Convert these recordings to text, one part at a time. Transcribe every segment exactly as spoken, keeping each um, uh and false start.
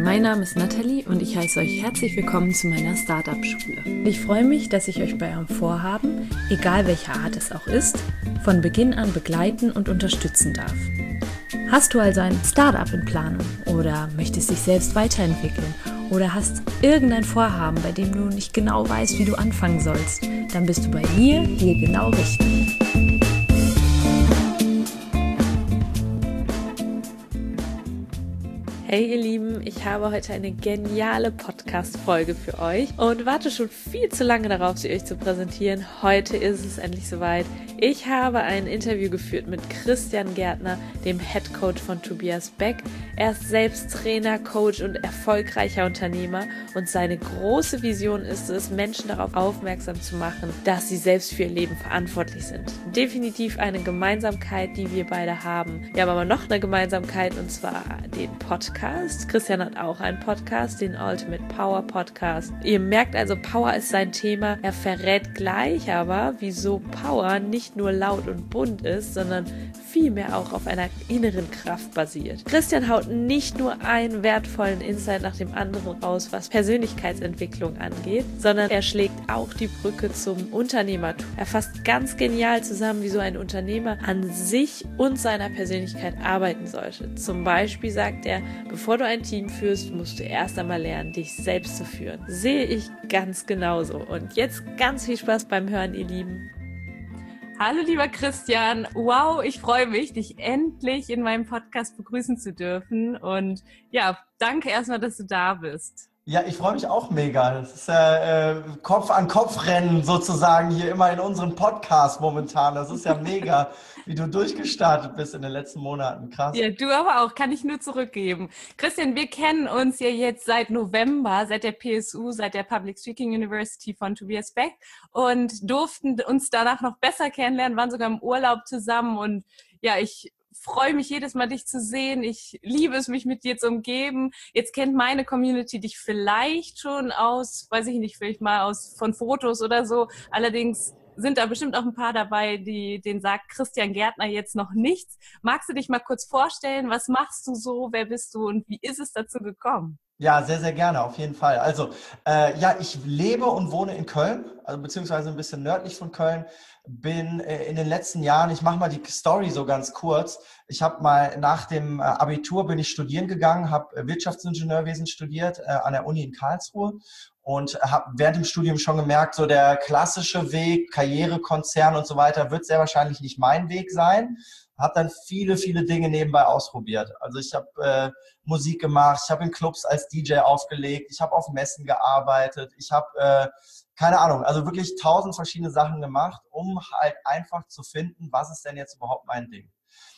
mein Name ist Nathalie und ich heiße euch herzlich willkommen zu meiner Startup-Schule. Ich freue mich, dass ich euch bei eurem Vorhaben, egal welcher Art es auch ist, von Beginn an begleiten und unterstützen darf. Hast du also ein Startup in Planung oder möchtest dich selbst weiterentwickeln oder hast irgendein Vorhaben, bei dem du nicht genau weißt, wie du anfangen sollst, dann bist du bei mir hier genau richtig. Hey ihr Lieben, ich habe heute eine geniale Podcast-Folge für euch und warte schon viel zu lange darauf, sie euch zu präsentieren. Heute ist es endlich soweit. Ich habe ein Interview geführt mit Christian Gärtner, dem Head Coach von Tobias Beck. Er ist selbst Trainer, Coach und erfolgreicher Unternehmer und seine große Vision ist es, Menschen darauf aufmerksam zu machen, dass sie selbst für ihr Leben verantwortlich sind. Definitiv eine Gemeinsamkeit, die wir beide haben. Wir haben aber noch eine Gemeinsamkeit und zwar den Podcast. Christian hat auch einen Podcast, den Ultimate Power Podcast. Ihr merkt also, Power ist sein Thema. Er verrät gleich aber, wieso Power nicht nur laut und bunt ist, sondern vielmehr auch auf einer inneren Kraft basiert. Christian haut nicht nur einen wertvollen Insight nach dem anderen raus, was Persönlichkeitsentwicklung angeht, sondern er schlägt auch die Brücke zum Unternehmertum. Er fasst ganz genial zusammen, wie so ein Unternehmer an sich und seiner Persönlichkeit arbeiten sollte. Zum Beispiel sagt er, bevor du ein Team führst, musst du erst einmal lernen, dich selbst zu führen. Sehe ich ganz genauso. Und jetzt ganz viel Spaß beim Hören, ihr Lieben. Hallo lieber Christian, wow, ich freue mich, dich endlich in meinem Podcast begrüßen zu dürfen und ja, danke erstmal, dass du da bist. Ja, ich freue mich auch mega. Das ist äh, Kopf an Kopf rennen sozusagen hier immer in unserem Podcast momentan. Das ist ja mega, wie du durchgestartet bist in den letzten Monaten. Krass. Ja, du aber auch. Kann ich nur zurückgeben. Christian, wir kennen uns ja jetzt seit November, seit der P S U, seit der Public Speaking University von Tobias Beck und durften uns danach noch besser kennenlernen, waren sogar im Urlaub zusammen und ja, ich freue mich jedes Mal, dich zu sehen. Ich liebe es, mich mit dir zu umgeben. Jetzt kennt meine Community dich vielleicht schon aus, weiß ich nicht, vielleicht mal aus von Fotos oder so. Allerdings sind da bestimmt auch ein paar dabei, die denen sagt Christian Gärtner jetzt noch nichts. Magst du dich mal kurz vorstellen? Was machst du so? Wer bist du und wie ist es dazu gekommen? Ja, sehr, sehr gerne, auf jeden Fall. Also, äh, ja, ich lebe und wohne in Köln, also beziehungsweise ein bisschen nördlich von Köln. Bin äh, in den letzten Jahren, ich mache mal die Story so ganz kurz. Ich habe mal nach dem äh, Abitur bin ich studieren gegangen, habe äh, Wirtschaftsingenieurwesen studiert äh, an der Uni in Karlsruhe und habe während dem Studium schon gemerkt, so der klassische Weg, Karrierekonzern und so weiter, wird sehr wahrscheinlich nicht mein Weg sein. Habe dann viele, viele Dinge nebenbei ausprobiert. Also ich habe äh, Musik gemacht, ich habe in Clubs als D J aufgelegt, ich habe auf Messen gearbeitet, ich habe, äh, keine Ahnung, also wirklich tausend verschiedene Sachen gemacht, um halt einfach zu finden, was ist denn jetzt überhaupt mein Ding.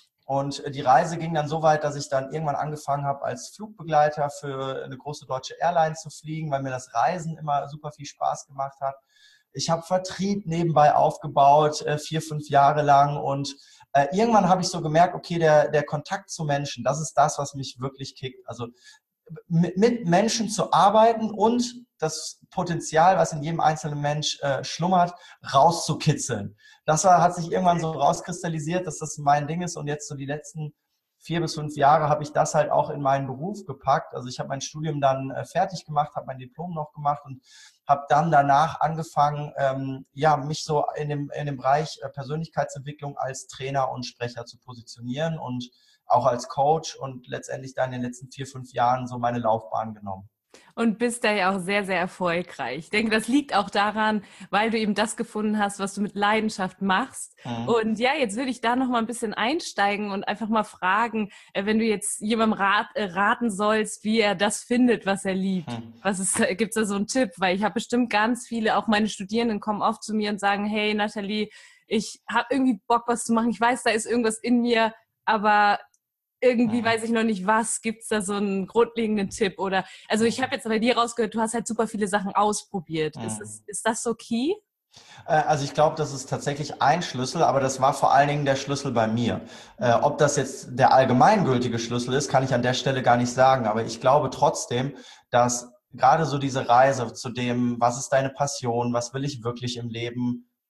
Und die Reise ging dann so weit, dass ich dann irgendwann angefangen habe, als Flugbegleiter für eine große deutsche Airline zu fliegen, weil mir das Reisen immer super viel Spaß gemacht hat. Ich habe Vertrieb nebenbei aufgebaut, äh, vier, fünf Jahre lang und äh, irgendwann habe ich so gemerkt, okay, der, der Kontakt zu Menschen, das ist das, was mich wirklich kickt. Also mit, mit Menschen zu arbeiten und das Potenzial, was in jedem einzelnen Mensch äh, schlummert, rauszukitzeln. Das war, hat sich irgendwann so rauskristallisiert, dass das mein Ding ist und jetzt so die letzten vier bis fünf Jahre habe ich das halt auch in meinen Beruf gepackt. Also ich habe mein Studium dann äh, fertig gemacht, habe mein Diplom noch gemacht und habe dann danach angefangen, ähm, ja, mich so in dem, in dem Bereich äh, Persönlichkeitsentwicklung als Trainer und Sprecher zu positionieren und auch als Coach und letztendlich dann in den letzten vier, fünf Jahren so meine Laufbahn genommen. Und bist da ja auch sehr, sehr erfolgreich. Ich denke, das liegt auch daran, weil du eben das gefunden hast, was du mit Leidenschaft machst. Mhm. Und ja, jetzt würde ich da noch mal ein bisschen einsteigen und einfach mal fragen, wenn du jetzt jemandem rat, äh, raten sollst, wie er das findet, was er liebt. Mhm. Was ist, gibt's da so einen Tipp? Weil ich habe bestimmt ganz viele, auch meine Studierenden kommen oft zu mir und sagen, hey Nathalie, ich habe irgendwie Bock, was zu machen. Ich weiß, da ist irgendwas in mir, aber irgendwie weiß ich noch nicht was. Gibt es da so einen grundlegenden Tipp? Oder, also ich habe jetzt bei dir rausgehört, du hast halt super viele Sachen ausprobiert. Mhm. Ist, ist, ist das so key? Also ich glaube, das ist tatsächlich ein Schlüssel, aber das war vor allen Dingen der Schlüssel bei mir. Äh, ob das jetzt der allgemeingültige Schlüssel ist, kann ich an der Stelle gar nicht sagen. Aber ich glaube trotzdem, dass gerade so diese Reise zu dem, was ist deine Passion, was will ich wirklich im Leben,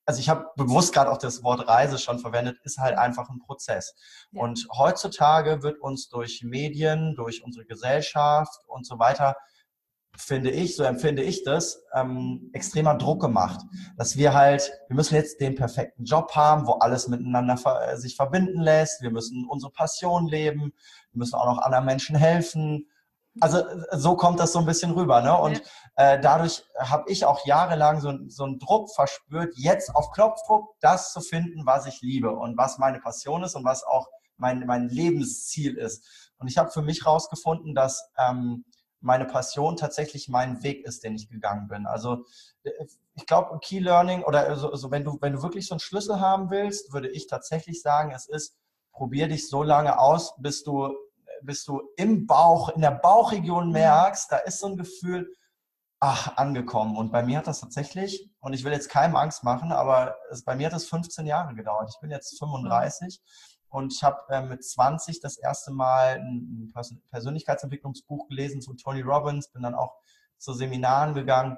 also ich habe bewusst gerade auch das Wort Reise schon verwendet, ist halt einfach ein Prozess. Ja. Und heutzutage wird uns durch Medien, durch unsere Gesellschaft und so weiter, finde ich, so empfinde ich das, ähm, extremer Druck gemacht. Dass wir halt, wir müssen jetzt den perfekten Job haben, wo alles miteinander ver- sich verbinden lässt. Wir müssen unsere Passion leben. Wir müssen auch noch anderen Menschen helfen. Also so kommt das so ein bisschen rüber, ne? Und ja. äh, dadurch habe ich auch jahrelang so, so einen Druck verspürt, jetzt auf Knopfdruck das zu finden, was ich liebe und was meine Passion ist und was auch mein, mein Lebensziel ist. Und ich habe für mich rausgefunden, dass ähm, meine Passion tatsächlich mein Weg ist, den ich gegangen bin. Also ich glaube, Key Learning oder so, also wenn du, wenn du wirklich so einen Schlüssel haben willst, würde ich tatsächlich sagen, es ist, probier dich so lange aus, bis du bis du im Bauch, in der Bauchregion merkst, da ist so ein Gefühl, ach, angekommen. Und bei mir hat das tatsächlich, und ich will jetzt keinem Angst machen, aber es, bei mir hat das fünfzehn Jahre gedauert. Ich bin jetzt fünfunddreißig und ich habe äh, mit zwanzig das erste Mal ein, ein Persönlichkeitsentwicklungsbuch gelesen von Tony Robbins, bin dann auch zu Seminaren gegangen.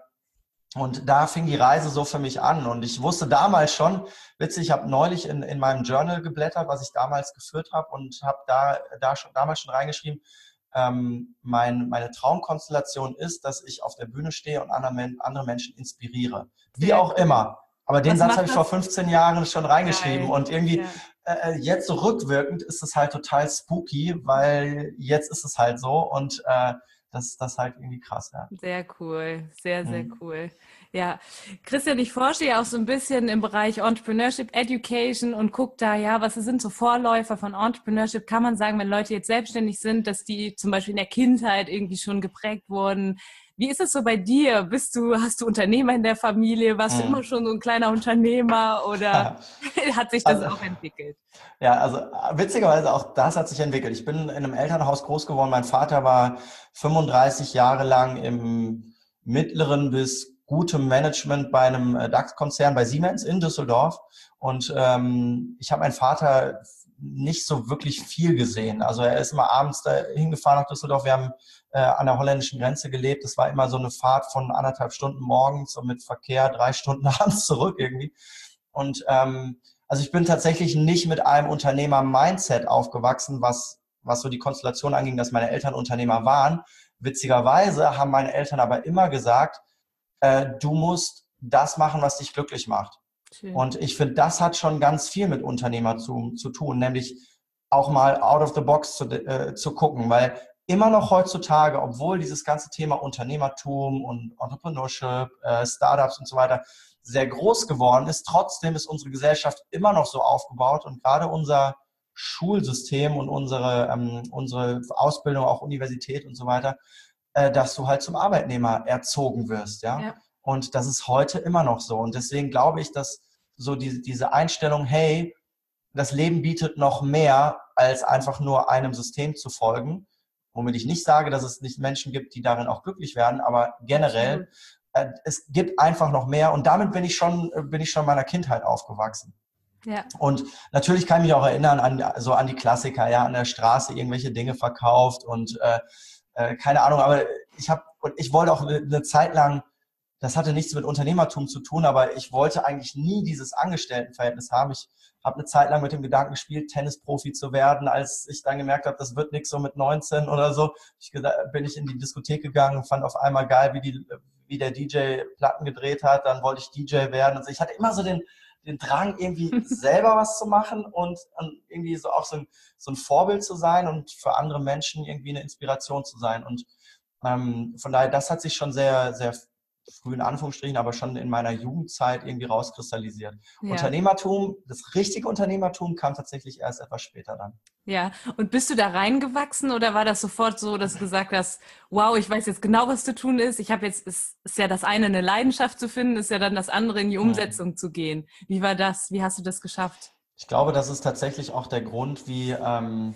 Und da fing die Reise so für mich an. Und ich wusste damals schon, witzig, ich habe neulich in, in meinem Journal geblättert, was ich damals geführt habe und habe da, da schon, damals schon reingeschrieben, ähm, mein, meine Traumkonstellation ist, dass ich auf der Bühne stehe und andere, andere Menschen inspiriere. Wie Sehr auch cool. immer. Aber den was Satz habe ich vor fünfzehn Jahren schon reingeschrieben. Geil. Und irgendwie ja. äh, jetzt so rückwirkend ist es halt total spooky, weil jetzt ist es halt so und äh, Das, das ist halt irgendwie krass, ja. Sehr cool, sehr, sehr mhm. cool. Ja, Christian, ich forsche ja auch so ein bisschen im Bereich Entrepreneurship, Education und gucke da, ja, was sind so Vorläufer von Entrepreneurship? Kann man sagen, wenn Leute jetzt selbstständig sind, dass die zum Beispiel in der Kindheit irgendwie schon geprägt wurden? Wie ist es so bei dir? Bist du, hast du Unternehmer in der Familie? Warst mhm. du immer schon so ein kleiner Unternehmer oder hat sich das also, auch entwickelt? Ja, also witzigerweise auch das hat sich entwickelt. Ich bin in einem Elternhaus groß geworden. Mein Vater war fünfunddreißig Jahre lang im mittleren bis gutem Management bei einem DAX-Konzern bei Siemens in Düsseldorf. Und ähm, ich habe meinen Vater nicht so wirklich viel gesehen. Also er ist immer abends da hingefahren nach Düsseldorf. Wir haben äh, an der holländischen Grenze gelebt. Das war immer so eine Fahrt von anderthalb Stunden morgens und mit Verkehr drei Stunden abends zurück irgendwie. Und ähm, also ich bin tatsächlich nicht mit einem Unternehmer-Mindset aufgewachsen, was, was so die Konstellation anging, dass meine Eltern Unternehmer waren. Witzigerweise haben meine Eltern aber immer gesagt, äh, du musst das machen, was dich glücklich macht. Schön. Und ich finde, das hat schon ganz viel mit Unternehmertum zu tun, nämlich auch mal out of the box zu, äh, zu gucken, weil immer noch heutzutage, obwohl dieses ganze Thema Unternehmertum und Entrepreneurship, äh, Startups und so weiter sehr groß geworden ist, trotzdem ist unsere Gesellschaft immer noch so aufgebaut und gerade unser Schulsystem und unsere, ähm, unsere Ausbildung, auch Universität und so weiter, äh, dass du halt zum Arbeitnehmer erzogen wirst, ja? Ja. Und das ist heute immer noch so. Und deswegen glaube ich, dass so die, diese Einstellung, hey, das Leben bietet noch mehr, als einfach nur einem System zu folgen, womit ich nicht sage, dass es nicht Menschen gibt, die darin auch glücklich werden, aber generell, äh, es gibt einfach noch mehr. Und damit bin ich schon, bin ich schon in meiner Kindheit aufgewachsen. Ja. Und natürlich kann ich mich auch erinnern an so an die Klassiker, ja, an der Straße irgendwelche Dinge verkauft und äh, äh, keine Ahnung, aber ich habe und ich wollte auch eine, eine Zeit lang, das hatte nichts mit Unternehmertum zu tun, aber ich wollte eigentlich nie dieses Angestelltenverhältnis haben. Ich habe eine Zeit lang mit dem Gedanken gespielt, Tennisprofi zu werden, als ich dann gemerkt habe, das wird nichts so mit neunzehn oder so. Ich, bin ich in die Diskothek gegangen, fand auf einmal geil, wie, die, wie der D J Platten gedreht hat, dann wollte ich D J werden. Also ich hatte immer so den den Drang, irgendwie selber was zu machen und, und irgendwie so auch so ein, so ein Vorbild zu sein und für andere Menschen irgendwie eine Inspiration zu sein. Und ähm, von daher, das hat sich schon sehr, sehr früh in Anführungsstrichen, aber schon in meiner Jugendzeit irgendwie rauskristallisiert. Ja. Unternehmertum, das richtige Unternehmertum kam tatsächlich erst etwas später dann. Ja, und bist du da reingewachsen oder war das sofort so, dass du gesagt hast, wow, ich weiß jetzt genau, was zu tun ist. Ich habe jetzt, es ist ja das eine, eine Leidenschaft zu finden, ist ja dann das andere, in die Umsetzung mhm. zu gehen. Wie war das? Wie hast du das geschafft? Ich glaube, das ist tatsächlich auch der Grund, wie, ähm,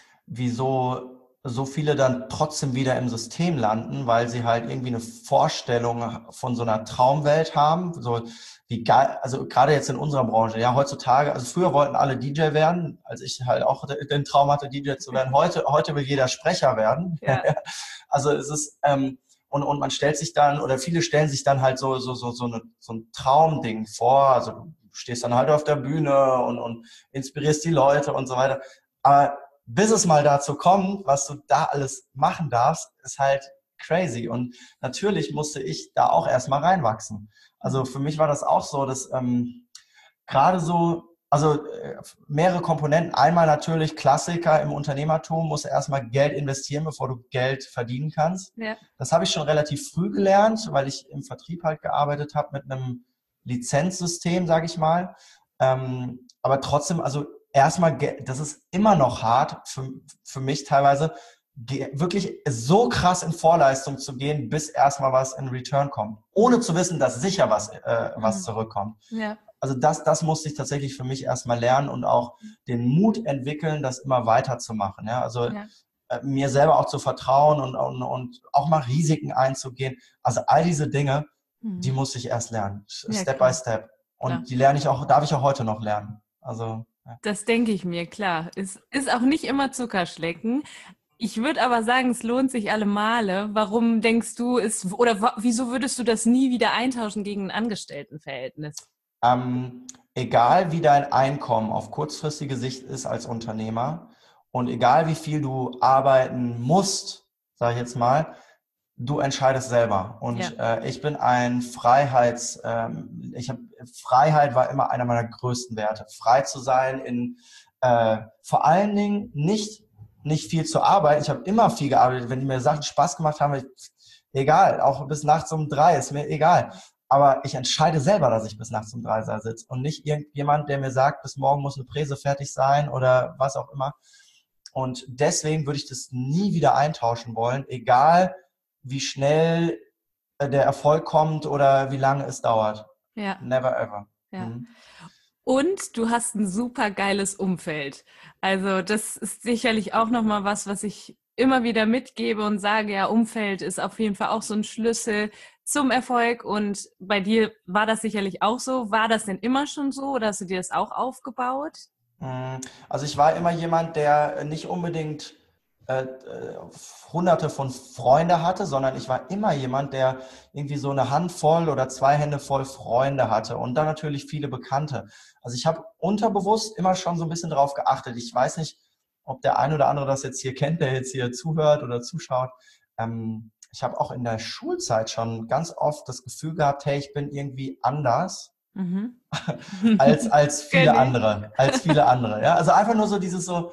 wieso so viele dann trotzdem wieder im System landen, weil sie halt irgendwie eine Vorstellung von so einer Traumwelt haben, so wie geil, also gerade jetzt in unserer Branche, ja, heutzutage, also früher wollten alle D J werden, als ich halt auch den Traum hatte, D J zu werden. Heute, heute will jeder Sprecher werden. Ja. Also es ist, ähm, und, und man stellt sich dann, oder viele stellen sich dann halt so, so, so, so, eine, so ein Traumding vor, also stehst dann halt auf der Bühne und, und inspirierst die Leute und so weiter. Aber bis es mal dazu kommt, was du da alles machen darfst, ist halt crazy. Und natürlich musste ich da auch erstmal reinwachsen. Also für mich war das auch so, dass ähm, gerade so, also äh, mehrere Komponenten. Einmal natürlich Klassiker im Unternehmertum, musst du erstmal Geld investieren, bevor du Geld verdienen kannst. Ja. Das habe ich schon relativ früh gelernt, weil ich im Vertrieb halt gearbeitet habe mit einem Lizenzsystem, sage ich mal. Ähm, aber trotzdem, also erstmal, das ist immer noch hart für, für mich teilweise, wirklich so krass in Vorleistung zu gehen, bis erstmal was in Return kommt. Ohne zu wissen, dass sicher was, äh, was zurückkommt. Ja. Also das, das musste ich tatsächlich für mich erstmal lernen und auch den Mut entwickeln, das immer weiterzumachen. Ja? Also Ja. äh, mir selber auch zu vertrauen und, und, und auch mal Risiken einzugehen. Also all diese Dinge, mhm. die muss ich erst lernen. Ja, Step klar. by Step. Und Klar. die lerne ich auch, darf ich auch heute noch lernen. Also, ja. Das denke ich mir, klar. Es ist auch nicht immer Zuckerschlecken. Ich würde aber sagen, es lohnt sich alle Male. Warum denkst du, ist, oder wa- wieso würdest du das nie wieder eintauschen gegen ein Angestelltenverhältnis? Ähm, egal wie dein Einkommen auf kurzfristige Sicht ist als Unternehmer und egal wie viel du arbeiten musst, sage ich jetzt mal, du entscheidest selber. Und Ja. äh, ich bin ein Freiheits, ähm, ich habe Freiheit war immer einer meiner größten Werte. Frei zu sein in äh, vor allen Dingen nicht nicht viel zu arbeiten. Ich habe immer viel gearbeitet. Wenn die mir Sachen Spaß gemacht haben, ich, egal, auch bis nachts um drei, ist mir egal. Aber ich entscheide selber, dass ich bis nachts um drei da sitze und nicht irgendjemand, der mir sagt, bis morgen muss eine Präse fertig sein oder was auch immer. Und deswegen würde ich das nie wieder eintauschen wollen, egal wie schnell der Erfolg kommt oder wie lange es dauert. Ja. Never ever. Ja. Mhm. Und du hast ein super geiles Umfeld. Also das ist sicherlich auch nochmal was, was ich immer wieder mitgebe und sage, ja, Umfeld ist auf jeden Fall auch so ein Schlüssel zum Erfolg. Und bei dir war das sicherlich auch so. War das denn immer schon so oder hast du dir das auch aufgebaut? Also ich war immer jemand, der nicht unbedingt äh, hunderte von Freunde hatte, sondern ich war immer jemand, der irgendwie so eine Handvoll oder zwei Hände voll Freunde hatte und dann natürlich viele Bekannte. Also ich habe unterbewusst immer schon so ein bisschen darauf geachtet. Ich weiß nicht, ob der ein oder andere das jetzt hier kennt, der jetzt hier zuhört oder zuschaut. Ähm, ich habe auch in der Schulzeit schon ganz oft das Gefühl gehabt, hey, ich bin irgendwie anders. Mhm. als, als viele andere, als viele andere, ja. Also einfach nur so dieses so,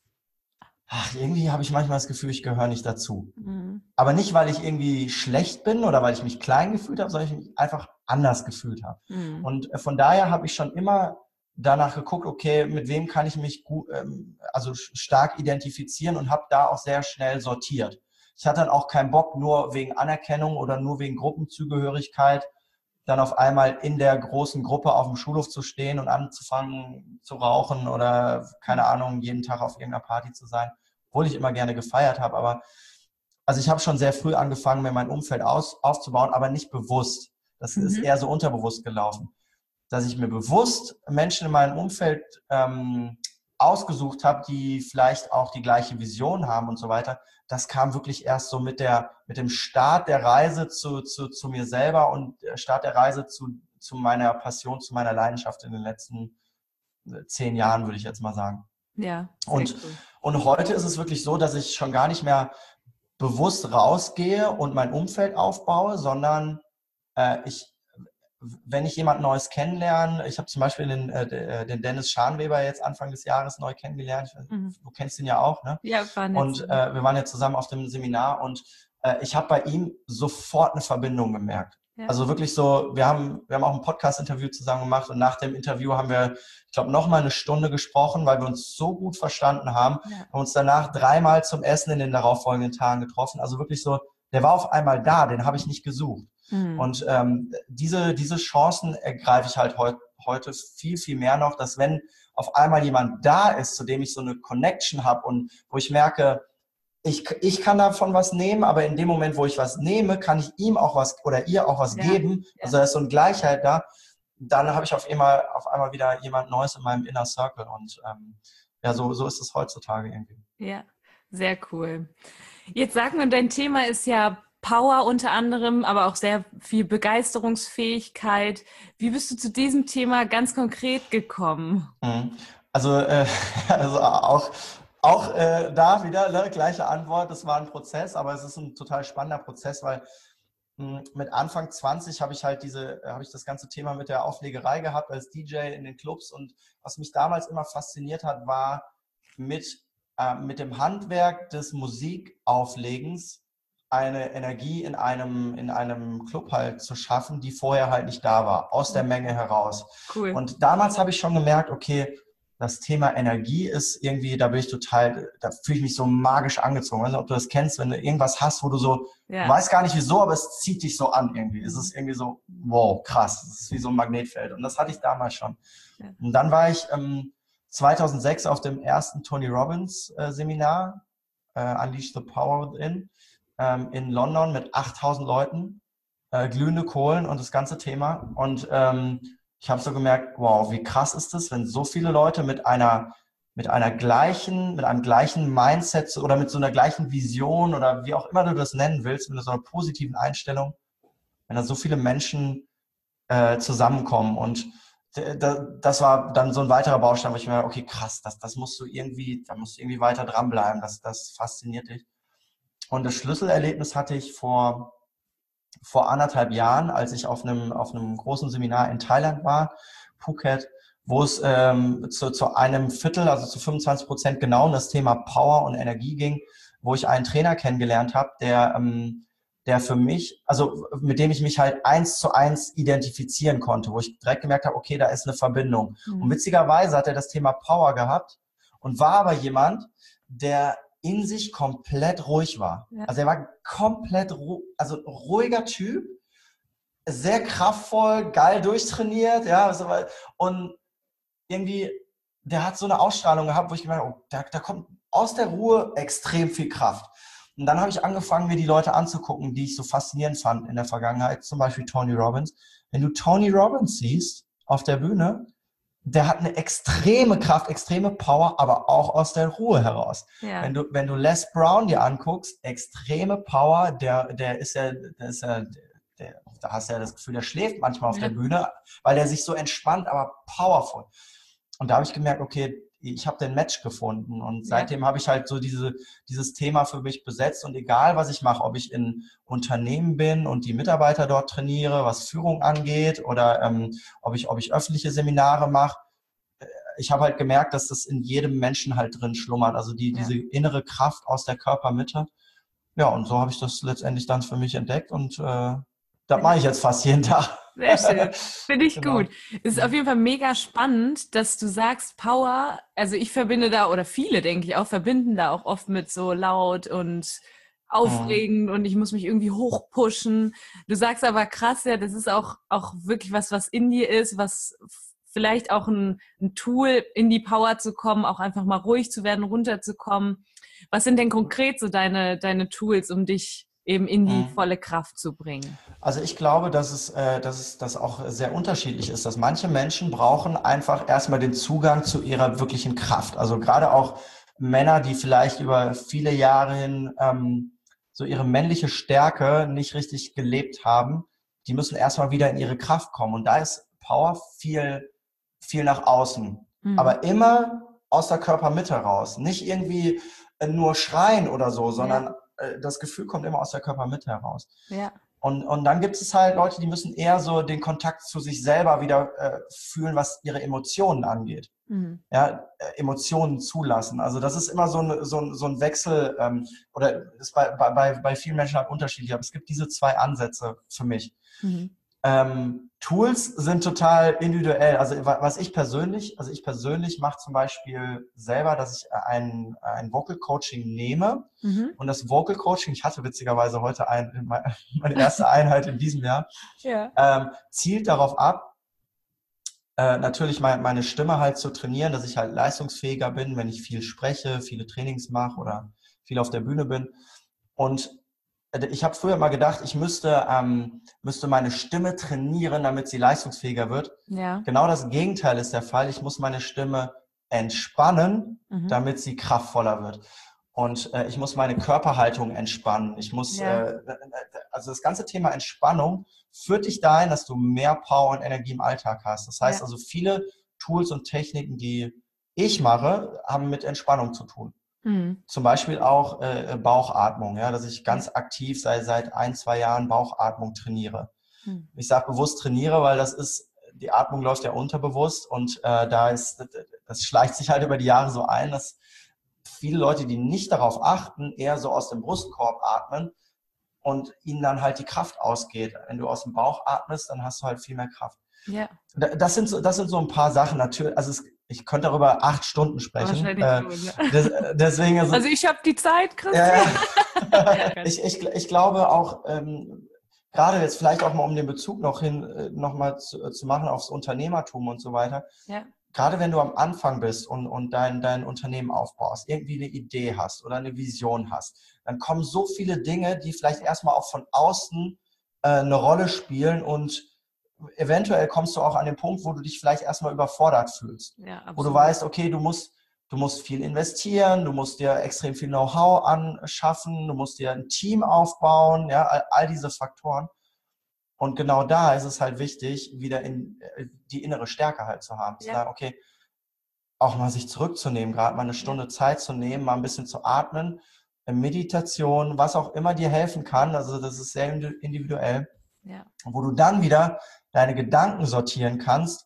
ach, irgendwie habe ich manchmal das Gefühl, ich gehöre nicht dazu. Mhm. Aber nicht, weil ich irgendwie schlecht bin oder weil ich mich klein gefühlt habe, sondern ich mich einfach anders gefühlt habe. Mhm. Und von daher habe ich schon immer danach geguckt, okay, mit wem kann ich mich gut, ähm, also stark identifizieren und habe da auch sehr schnell sortiert. Ich hatte dann auch keinen Bock, nur wegen Anerkennung oder nur wegen Gruppenzugehörigkeit dann auf einmal in der großen Gruppe auf dem Schulhof zu stehen und anzufangen zu rauchen oder, keine Ahnung, jeden Tag auf irgendeiner Party zu sein, obwohl ich immer gerne gefeiert habe. Aber also ich habe schon sehr früh angefangen, mir mein Umfeld aus, aufzubauen, aber nicht bewusst. Das mhm. ist eher so unterbewusst gelaufen. Dass ich mir bewusst Menschen in meinem Umfeld ähm, ausgesucht habe, die vielleicht auch die gleiche Vision haben und so weiter. Das kam wirklich erst so mit der mit dem Start der Reise zu, zu, zu mir selber und der Start der Reise zu, zu meiner Passion, zu meiner Leidenschaft in den letzten zehn Jahren, würde ich jetzt mal sagen. Ja. Und, cool. und heute ist es wirklich so, dass ich schon gar nicht mehr bewusst rausgehe und mein Umfeld aufbaue, sondern äh, ich wenn ich jemand Neues kennenlerne, ich habe zum Beispiel den, äh, den Dennis Scharnweber jetzt Anfang des Jahres neu kennengelernt. Mhm. Du kennst ihn ja auch, ne? Ja, waren und äh, wir waren jetzt zusammen auf dem Seminar und äh, ich habe bei ihm sofort eine Verbindung gemerkt. Ja. Also wirklich so, wir haben, wir haben auch ein Podcast-Interview zusammen gemacht und nach dem Interview haben wir, ich glaube, noch mal eine Stunde gesprochen, weil wir uns so gut verstanden haben. Ja. Haben uns danach dreimal zum Essen in den darauffolgenden Tagen getroffen. Also wirklich so, der war auf einmal da, den habe ich nicht gesucht. Mhm. Und ähm, diese, diese Chancen ergreife ich halt heut, heute viel, viel mehr noch, dass wenn auf einmal jemand da ist, zu dem ich so eine Connection habe und wo ich merke, ich, ich kann davon was nehmen, aber in dem Moment, wo ich was nehme, kann ich ihm auch was oder ihr auch was ja. geben. Ja. Also da ist so eine Gleichheit da. Dann habe ich auf einmal, auf einmal wieder jemand Neues in meinem Inner Circle und ähm, ja, so, so ist es heutzutage irgendwie. Ja, sehr cool. Jetzt sag mal, dein Thema ist ja Power unter anderem, aber auch sehr viel Begeisterungsfähigkeit. Wie bist du zu diesem Thema ganz konkret gekommen? Mhm. Also, äh, also auch, auch äh, da wieder ne, gleiche Antwort. Es war ein Prozess, aber es ist ein total spannender Prozess, weil mh, mit Anfang zwanzig habe ich halt diese, habe ich das ganze Thema mit der Auflegerei gehabt als D J in den Clubs, und was mich damals immer fasziniert hat, war mit, äh, mit dem Handwerk des Musikauflegens eine Energie in einem, in einem Club halt zu schaffen, die vorher halt nicht da war, aus der Menge heraus. Cool. Und damals habe ich schon gemerkt, okay, das Thema Energie ist irgendwie, da bin ich total, da fühle ich mich so magisch angezogen. Ich weiß nicht, ob du das kennst, wenn du irgendwas hast, wo du so, Ja. du weißt gar nicht wieso, aber es zieht dich so an irgendwie. Es ist irgendwie so, wow, krass. Es ist wie so ein Magnetfeld. Und das hatte ich damals schon. Ja. Und dann war ich ähm, zweitausendsechs auf dem ersten Tony Robbins äh, Seminar, äh, Unleash the Power Within, ähm, in London mit achttausend Leuten, äh, glühende Kohlen und das ganze Thema. Und ähm, ich habe so gemerkt, wow, wie krass ist das, wenn so viele Leute mit einer, mit einer gleichen, mit einem gleichen Mindset oder mit so einer gleichen Vision oder wie auch immer du das nennen willst, mit so einer positiven Einstellung, wenn da so viele Menschen äh, zusammenkommen. Und das war dann so ein weiterer Baustein, wo ich mir, okay, krass, das, das musst du irgendwie, da musst du irgendwie weiter dranbleiben, das, das fasziniert dich. Und das Schlüsselerlebnis hatte ich vor, vor anderthalb Jahren, als ich auf einem, auf einem großen Seminar in Thailand war, Phuket, wo es ähm, zu, zu einem Viertel, also zu fünfundzwanzig Prozent genau um das Thema Power und Energie ging, wo ich einen Trainer kennengelernt habe, der, ähm, der für mich, also mit dem ich mich halt eins zu eins identifizieren konnte, wo ich direkt gemerkt habe, okay, da ist eine Verbindung. Mhm. Und witzigerweise hat er das Thema Power gehabt und war aber jemand, der in sich komplett ruhig war. Ja. Also er war komplett ru- also ruhiger Typ, sehr kraftvoll, geil durchtrainiert, ja, und irgendwie, der hat so eine Ausstrahlung gehabt, wo ich gemerkt habe, oh, da, da kommt aus der Ruhe extrem viel Kraft. Und dann habe ich angefangen, mir die Leute anzugucken, die ich so faszinierend fand in der Vergangenheit, zum Beispiel Tony Robbins. Wenn du Tony Robbins siehst auf der Bühne, der hat eine extreme Kraft, extreme Power, aber auch aus der Ruhe heraus. Ja. Wenn du, wenn du Les Brown dir anguckst, extreme Power, der, der ist ja, der ist ja, der, da hast du ja das Gefühl, der schläft manchmal auf ja. der Bühne, weil der sich so entspannt, aber powerful. Und da habe ich gemerkt, okay, ich habe den Match gefunden, und seitdem ja. habe ich halt so diese, dieses Thema für mich besetzt, und egal was ich mache, ob ich in Unternehmen bin und die Mitarbeiter dort trainiere, was Führung angeht, oder ähm, ob ich, ob ich öffentliche Seminare mache, ich habe halt gemerkt, dass das in jedem Menschen halt drin schlummert, also die, ja. diese innere Kraft aus der Körpermitte. Ja, und so habe ich das letztendlich dann für mich entdeckt, und äh, das mache ich jetzt fast jeden Tag. Sehr schön. Finde ich genau. gut. Es ist auf jeden Fall mega spannend, dass du sagst, Power, also ich verbinde da, oder viele, denke ich auch, verbinden da auch oft mit so laut und aufregend mhm. und ich muss mich irgendwie hochpushen. Du sagst aber krass, ja, das ist auch, auch wirklich was, was in dir ist, was vielleicht auch ein, ein Tool, in die Power zu kommen, auch einfach mal ruhig zu werden, runterzukommen. Was sind denn konkret so deine, deine Tools, um dich eben in die mhm. volle Kraft zu bringen? Also ich glaube, dass es, äh, dass es das auch sehr unterschiedlich ist, dass manche Menschen brauchen einfach erstmal den Zugang zu ihrer wirklichen Kraft. Also gerade auch Männer, die vielleicht über viele Jahre hin ähm, so ihre männliche Stärke nicht richtig gelebt haben, die müssen erstmal wieder in ihre Kraft kommen. Und da ist Power viel, viel nach außen. Mhm. Aber immer aus der Körpermitte raus. Nicht irgendwie nur schreien oder so, sondern ja. das Gefühl kommt immer aus der Körpermitte heraus. Ja. Und, und dann gibt es halt Leute, die müssen eher so den Kontakt zu sich selber wieder äh, fühlen, was ihre Emotionen angeht. Mhm. Ja, äh, Emotionen zulassen. Also das ist immer so ein, so ein, so ein Wechsel, ähm, oder ist bei, bei, bei vielen Menschen halt unterschiedlich, aber es gibt diese zwei Ansätze für mich. Mhm. Ähm, Tools sind total individuell. Also was ich persönlich, also ich persönlich mache zum Beispiel selber, dass ich ein, ein Vocal Coaching nehme. Mhm. Und das Vocal Coaching, ich hatte witzigerweise heute ein, meine erste Einheit in diesem Jahr, ja. ähm, zielt darauf ab, äh, natürlich meine, meine Stimme halt zu trainieren, dass ich halt leistungsfähiger bin, wenn ich viel spreche, viele Trainings mache oder viel auf der Bühne bin. Und ich habe früher mal gedacht, ich müsste, ähm, müsste meine Stimme trainieren, damit sie leistungsfähiger wird. Ja. Genau das Gegenteil ist der Fall. Ich muss meine Stimme entspannen, mhm. damit sie kraftvoller wird. Und äh, ich muss meine Körperhaltung entspannen. Ich muss, ja. äh, also das ganze Thema Entspannung führt dich dahin, dass du mehr Power und Energie im Alltag hast. Das heißt Ja. also, viele Tools und Techniken, die ich mache, haben mit Entspannung zu tun. Mhm. Zum Beispiel auch äh, Bauchatmung, ja, dass ich ganz Ja. aktiv sei, seit ein, zwei Jahren Bauchatmung trainiere. Mhm. Ich sage bewusst trainiere, weil das ist, die Atmung läuft ja unterbewusst und äh, da ist, das schleicht sich halt über die Jahre so ein, dass viele Leute, die nicht darauf achten, eher so aus dem Brustkorb atmen und ihnen dann halt die Kraft ausgeht. Wenn du aus dem Bauch atmest, dann hast du halt viel mehr Kraft. Ja. Das sind so, das sind so ein paar Sachen. Natürlich, also es, ich könnte darüber acht Stunden sprechen. Wahrscheinlich Äh, schon, ne? des, deswegen, also, Also ich habe die Zeit, Christian. äh, ich, ich, ich glaube auch, ähm, gerade jetzt vielleicht auch mal um den Bezug noch hin, äh, noch mal zu, zu machen aufs Unternehmertum und so weiter. Ja. Gerade wenn du am Anfang bist und, und dein, dein Unternehmen aufbaust, irgendwie eine Idee hast oder eine Vision hast, dann kommen so viele Dinge, die vielleicht erstmal auch von außen äh, eine Rolle spielen und eventuell kommst du auch an den Punkt, wo du dich vielleicht erstmal überfordert fühlst. Ja, absolut. Wo du weißt, okay, du musst, du musst viel investieren, du musst dir extrem viel Know-how anschaffen, du musst dir ein Team aufbauen, ja, all, all diese Faktoren. Und genau da ist es halt wichtig, wieder in die innere Stärke halt zu haben. Zu Ja. sagen, okay, auch mal sich zurückzunehmen, gerade mal eine Stunde Ja. Zeit zu nehmen, mal ein bisschen zu atmen, Meditation, was auch immer dir helfen kann. Also das ist sehr individuell. Ja. Wo du dann wieder deine Gedanken sortieren kannst,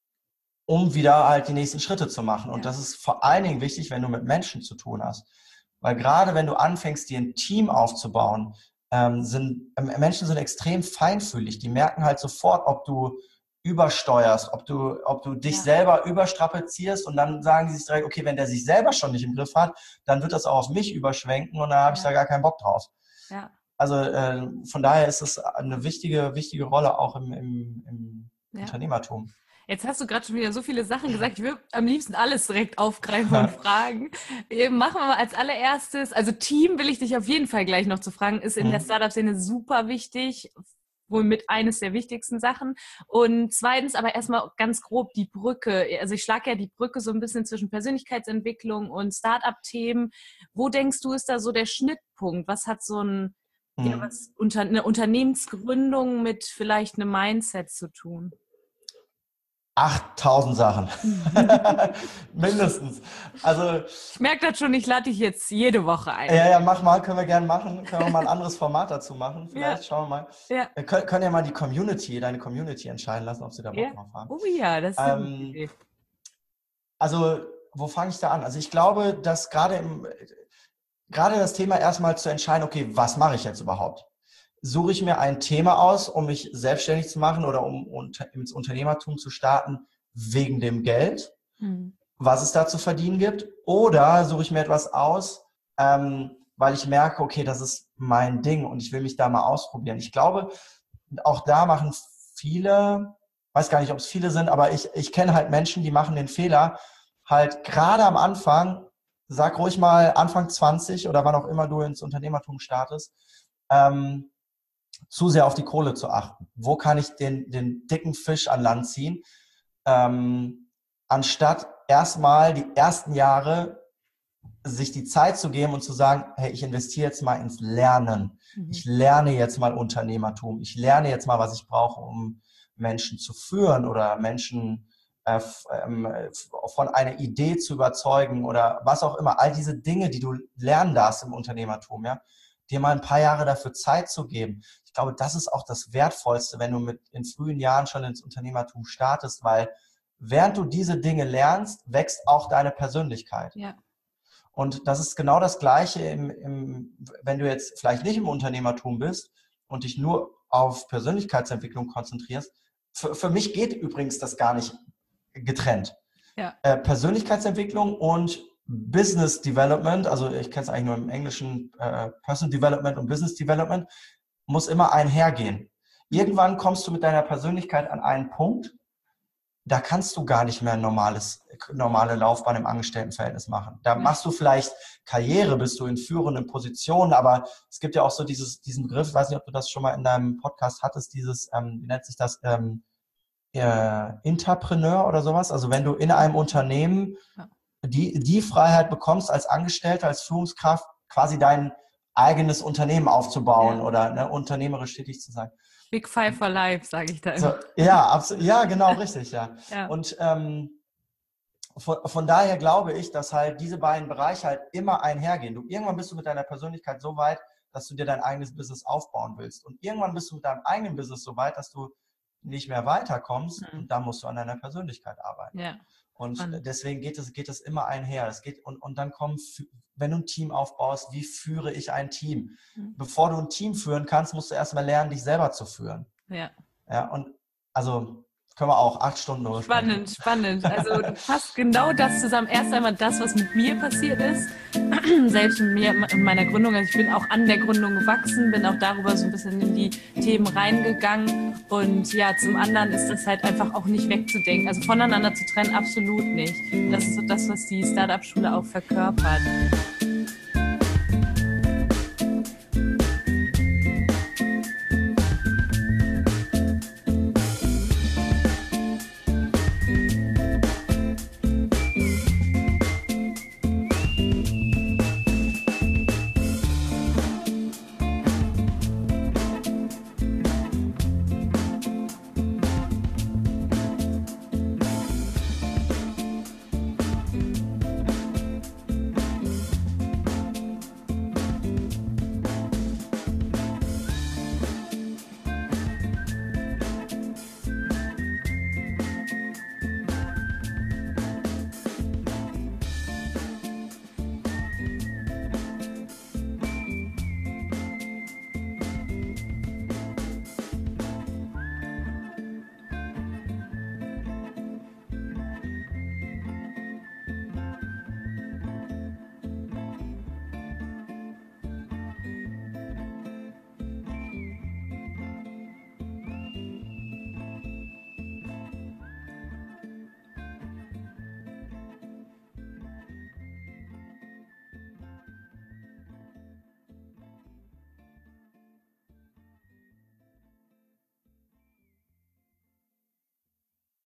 um wieder halt die nächsten Schritte zu machen. Und Ja. das ist vor allen Dingen wichtig, wenn du mit Menschen zu tun hast. Weil gerade wenn du anfängst, dir ein Team aufzubauen, ähm, sind ähm, Menschen sind extrem feinfühlig. Die merken halt sofort, ob du übersteuerst, ob du, ob du dich Ja. selber überstrapazierst und dann sagen die sich direkt, okay, wenn der sich selber schon nicht im Griff hat, dann wird das auch auf mich überschwenken und dann habe ich Ja. da gar keinen Bock drauf. Ja. Also äh, von daher ist es eine wichtige, wichtige Rolle auch im, im, im Ja. Unternehmertum. Jetzt hast du gerade schon wieder so viele Sachen gesagt. Ich würde am liebsten alles direkt aufgreifen und fragen. Machen wir mal als allererstes, also Team will ich dich auf jeden Fall gleich noch zu fragen, ist in Mhm. der Startup-Szene super wichtig, wohl mit eines der wichtigsten Sachen. Und zweitens aber erstmal ganz grob die Brücke. Also ich schlage ja die Brücke so ein bisschen zwischen Persönlichkeitsentwicklung und Startup-Themen. Wo denkst du, ist da so der Schnittpunkt? Was hat so ein, Mhm. ja, was unter, eine Unternehmensgründung mit vielleicht einem Mindset zu tun? achttausend Sachen. Mindestens. Also, ich merke das schon, ich lade dich jetzt jede Woche ein. Ja, ja, mach mal, können wir gerne machen. Können wir mal ein anderes Format dazu machen. Vielleicht, ja. Schauen wir mal. Ja. Wir können, können ja mal die Community, deine Community entscheiden lassen, ob sie da Bock ja. drauf haben. Oh ja, das ist eine ähm, Idee. Also, wo fange ich da an? Also ich glaube, dass gerade im, gerade das Thema erstmal zu entscheiden, okay, was mache ich jetzt überhaupt? Suche ich mir ein Thema aus, um mich selbstständig zu machen oder um unter, ins Unternehmertum zu starten, wegen dem Geld, hm. was es da zu verdienen gibt? Oder suche ich mir etwas aus, ähm, weil ich merke, okay, das ist mein Ding und ich will mich da mal ausprobieren. Ich glaube, auch da machen viele, weiß gar nicht, ob es viele sind, aber ich, ich kenne halt Menschen, die machen den Fehler, halt gerade am Anfang, sag ruhig mal Anfang zwanzig oder wann auch immer du ins Unternehmertum startest, ähm, zu sehr auf die Kohle zu achten. Wo kann ich den, den dicken Fisch an Land ziehen? Ähm, anstatt erstmal die ersten Jahre sich die Zeit zu geben und zu sagen, hey, ich investiere jetzt mal ins Lernen. Mhm. Ich lerne jetzt mal Unternehmertum. Ich lerne jetzt mal, was ich brauche, um Menschen zu führen oder Menschen äh, von einer Idee zu überzeugen oder was auch immer. All diese Dinge, die du lernen darfst im Unternehmertum, ja, dir mal ein paar Jahre dafür Zeit zu geben. Ich glaube, das ist auch das Wertvollste, wenn du mit in frühen Jahren schon ins Unternehmertum startest, weil während du diese Dinge lernst, wächst auch deine Persönlichkeit. Ja. Und das ist genau das Gleiche, im, im, wenn du jetzt vielleicht nicht im Unternehmertum bist und dich nur auf Persönlichkeitsentwicklung konzentrierst. Für, für mich geht übrigens das gar nicht getrennt. Ja. Äh, Persönlichkeitsentwicklung und Business Development, also ich kenne es eigentlich nur im Englischen, äh, Personal Development und Business Development, muss immer einhergehen. Irgendwann kommst du mit deiner Persönlichkeit an einen Punkt, da kannst du gar nicht mehr ein normales, normale Laufbahn im Angestelltenverhältnis machen. Da machst du vielleicht Karriere, bist du in führenden Positionen, aber es gibt ja auch so dieses, diesen Begriff, ich weiß nicht, ob du das schon mal in deinem Podcast hattest, dieses, ähm, wie nennt sich das, ähm, äh, Interpreneur oder sowas. Also wenn du in einem Unternehmen die, die Freiheit bekommst als Angestellter, als Führungskraft, quasi deinen eigenes Unternehmen aufzubauen Ja. oder ne, unternehmerisch tätig zu sein. Big Five for Life, sage ich da immer. So, ja, absolut, ja, genau, richtig, ja. Ja. Und ähm, von, von daher glaube ich, dass halt diese beiden Bereiche halt immer einhergehen. Du, irgendwann bist du mit deiner Persönlichkeit so weit, dass du dir dein eigenes Business aufbauen willst. Und irgendwann bist du mit deinem eigenen Business so weit, dass du nicht mehr weiterkommst Mhm. und dann musst du an deiner Persönlichkeit arbeiten. Ja. Und Spannend. deswegen geht es, geht es immer einher. Es geht, und, und dann kommt, wenn du ein Team aufbaust, wie führe ich ein Team? Mhm. Bevor du ein Team führen kannst, musst du erstmal lernen, dich selber zu führen. Ja. Ja, und also können wir auch acht Stunden drüber Spannend, spannend. Also du fasst genau das zusammen. Erst einmal das, was mit mir passiert ist. Selbst mit mir in meiner Gründung. Also ich bin auch an der Gründung gewachsen, bin auch darüber so ein bisschen in die Themen reingegangen. Und ja, zum anderen ist das halt einfach auch nicht wegzudenken. Also voneinander zu trennen, absolut nicht. Das ist so das, was die Startup-Schule auch verkörpert.